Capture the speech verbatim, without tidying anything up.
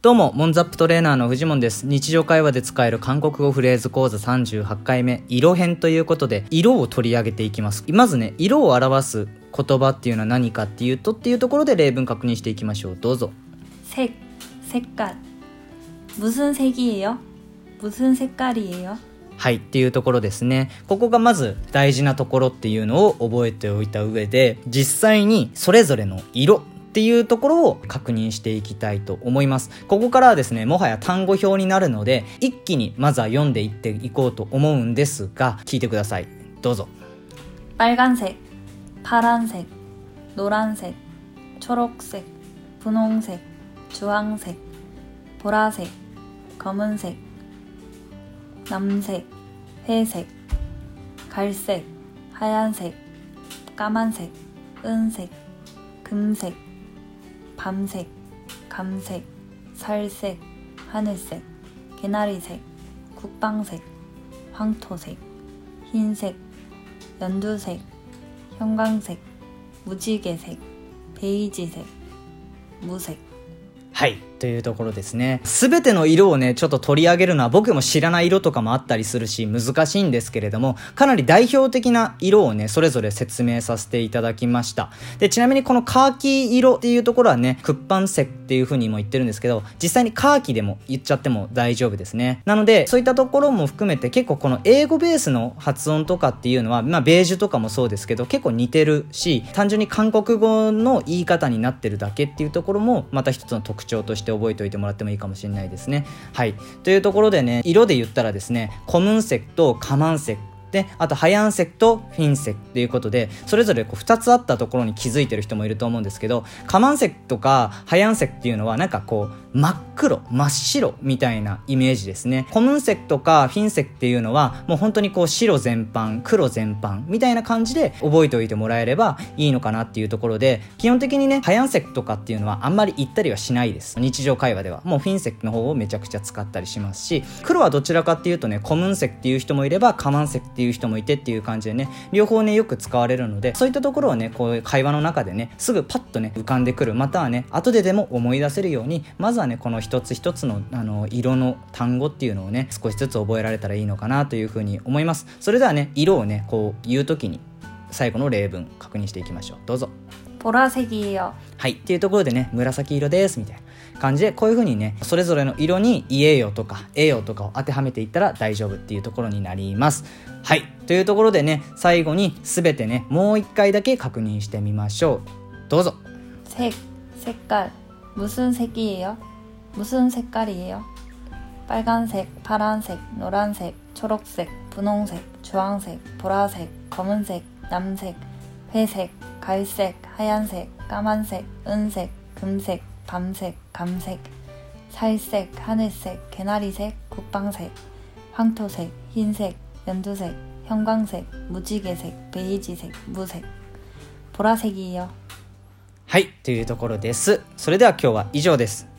どうもモンザップトレーナーのフジモンです。日常会話で使える韓国語フレーズ講座さんじゅうはちかいめ、色編ということで色を取り上げていきます。まずね、色を表す言葉っていうのは何かっていうとっていうところで例文確認していきましょう。どうぞ。 색、색깔、무슨 색이에요？무슨 색깔이에요？ はいっていうところですね。ここがまず大事なところっていうのを覚えておいた上で、実際にそれぞれの色っていうところを確認していきたいと思います。ここからはですね、もはや単語表になるので一気にまずは読んでいっていこうと思うんですが、聞いてください。どうぞ。 빨간색、파란색、노란색、초록색、분홍색、주황색、보라색、검은색、남색、회색、갈색、하얀색、까만색、은색、금색、밤색、감색、살색、하늘색、 개나리색、 국방색、 황토색、 흰색、 연두색、 형광색、 무지개색、 베이지색、 무색。 はい、というところですね。すべての色をねちょっと取り上げるのは僕も知らない色とかもあったりするし難しいんですけれども、かなり代表的な色をねそれぞれ説明させていただきました。でちなみにこのカーキ色っていうところはねクッパンセクっていう風にも言ってるんですけど、実際にカーキでも言っちゃっても大丈夫ですね。なのでそういったところも含めて結構この英語ベースの発音とかっていうのは、まあベージュとかもそうですけど結構似てるし、単純に韓国語の言い方になってるだけっていうところもまた一つの特徴として覚えておいてもらってもいいかもしれないですね。はい、というところでね、色で言ったらですね、コムンセクとカマンセクで、あとハヤンセクとフィンセクっていうことで、それぞれこうふたつあったところに気づいてる人もいると思うんですけど、カマンセクとかハヤンセクっていうのはなんかこう真っ黒真っ白みたいなイメージですね。コムンセクとかフィンセクっていうのはもう本当にこう白全般黒全般みたいな感じで覚えておいてもらえればいいのかなっていうところで、基本的にねハヤンセクとかっていうのはあんまり言ったりはしないです。日常会話ではもうフィンセクの方をめちゃくちゃ使ったりしますし、黒はどちらかっていうとねコムンセクっていう人もいればカマンセクっていう人もいてっていう感じでね、両方ねよく使われるので、そういったところをねこういう会話の中でねすぐパッとね浮かんでくる、またはね後ででも思い出せるように、まずはねこの一つ一つのあの色の単語っていうのをね少しずつ覚えられたらいいのかなというふうに思います。それではね色をねこう言うときに最後の例文確認していきましょう。どうぞ。 보라색이에요。 はいっていうところでね紫色ですみたいな感じで、こういう風にねそれぞれの色に言えよとかえよとかを当てはめていったら大丈夫っていうところになります。はいというところでね、最後に全てねもう一回だけ確認してみましょう。どうぞ。 색、색깔、 무슨 색이에요？ 무슨 색깔이에요？ 빨간색、 파란색、 노란색、 초록색、 분홍색、 주황색、 보라색、 검은색、 남색、 회색、 갈색、 하얀색、 까만색、 은색、 금색、 밤색、 감색、 살색、 하늘색、 개나리색、 국방색、 황토색、 흰색、 연두색、 형광색、 무지개색、 베이지색、 무색。 보라색이에요。 はいというところです。それでは今日は以上です。